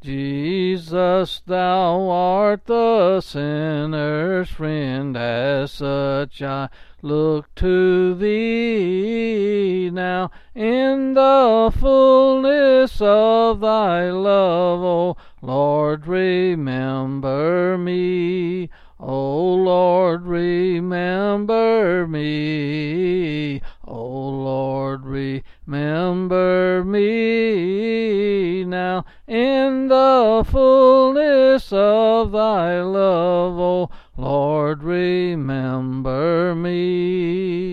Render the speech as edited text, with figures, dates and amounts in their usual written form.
Jesus, thou art the sinner's friend, as such I look to thee now. In the fullness of thy love, O Lord, remember me. O Lord, remember me. O Lord, remember me now. In the fullness of thy love, O Lord, remember